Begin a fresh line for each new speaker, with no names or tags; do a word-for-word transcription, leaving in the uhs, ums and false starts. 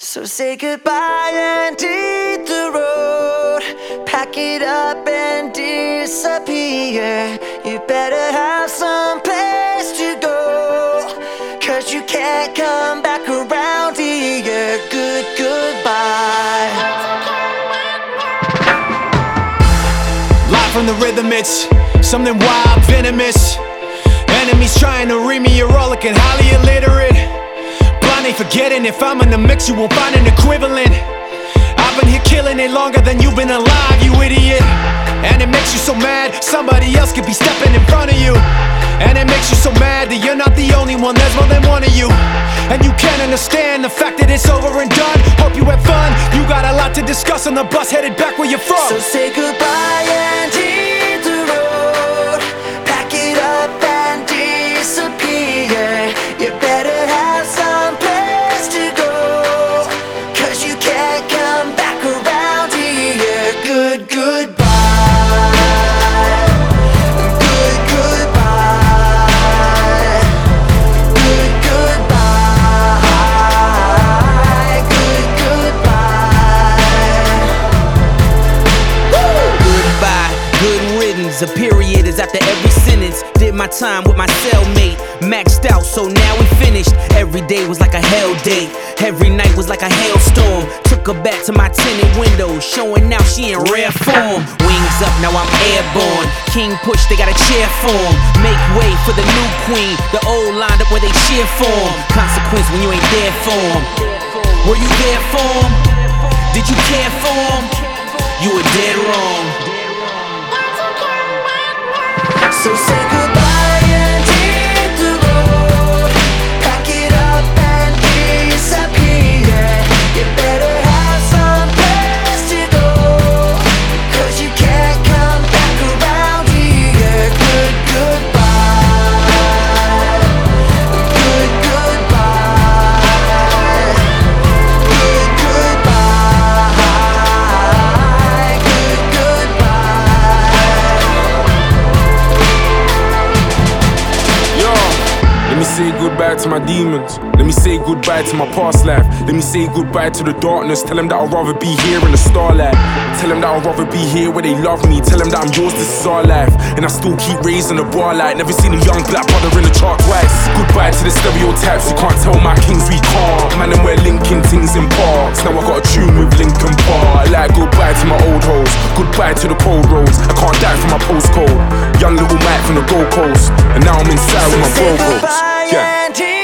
So say goodbye and hit the road. Pack it up and disappear. You better have some place to go, 'cause you can't come back around here. Good, goodbye.
Live from the rhythm, it's something wild, venomous. Enemies trying to read me, you're all looking highly illiterate. Blind ain't forgetting, if I'm in the mix you won't find an equivalent. I've been here killing it longer than you've been alive, you idiot. And it makes you so mad, somebody else could be stepping in front of you. And it makes you so mad that you're not the only one, there's more than one of you. And you can't understand the fact that it's over and done. Hope you had fun, you got a lot to discuss on the bus headed back where you're from.
So say goodbye and hit the road. Pack it up and disappear. You better have some place to go, 'cause you can't come back around here. Good, goodbye.
A period is after every sentence. Did my time with my cellmate, maxed out, so now we finished. Every day was like a hell date, every night was like a hailstorm. Took her back to my tinted window, showing now she in rare form. Wings up, now I'm airborne. King push, they got a chair form. Make way for the new queen, the old lined up where they cheer for 'em. Consequence when you ain't there for 'em. Were you there for 'em? Did you care for 'em? You were dead wrong.
So say goodbye and hit the road. Pack it up and disappear. You better have some place to go, 'cause you can't come back around here. Good, goodbye. Good, goodbye. Good, goodbye. Good, goodbye.
Let me say goodbye to my demons. Let me say goodbye to my past life. Let me say goodbye to the darkness. Tell them that I'd rather be here in the starlight. Tell them that I'd rather be here where they love me. Tell them that I'm yours, this is our life. And I still keep raising the bar like never seen a young black brother in the chart twice. Goodbye to the stereotypes, you can't tell my kings we can't. Man, and we're linking things in parks. Now I got a tune with Linkin Park. Like goodbye to my old hoes, goodbye to the cold roads. I can't die from my postcode. Young little Mike from the Gold Coast, and now I'm inside with my bro bros.
Yeah.